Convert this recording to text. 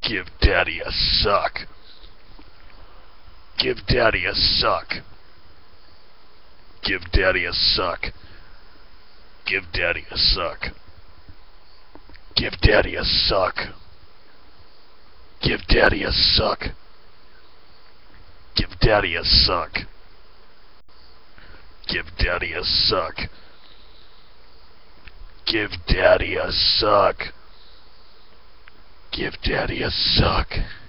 Give daddy a suck. Give daddy a suck. Give daddy a suck. Give daddy a suck. Give daddy a suck. Give daddy a suck. Give daddy a suck. Give daddy a suck. Give daddy a suck. Give daddy a suck.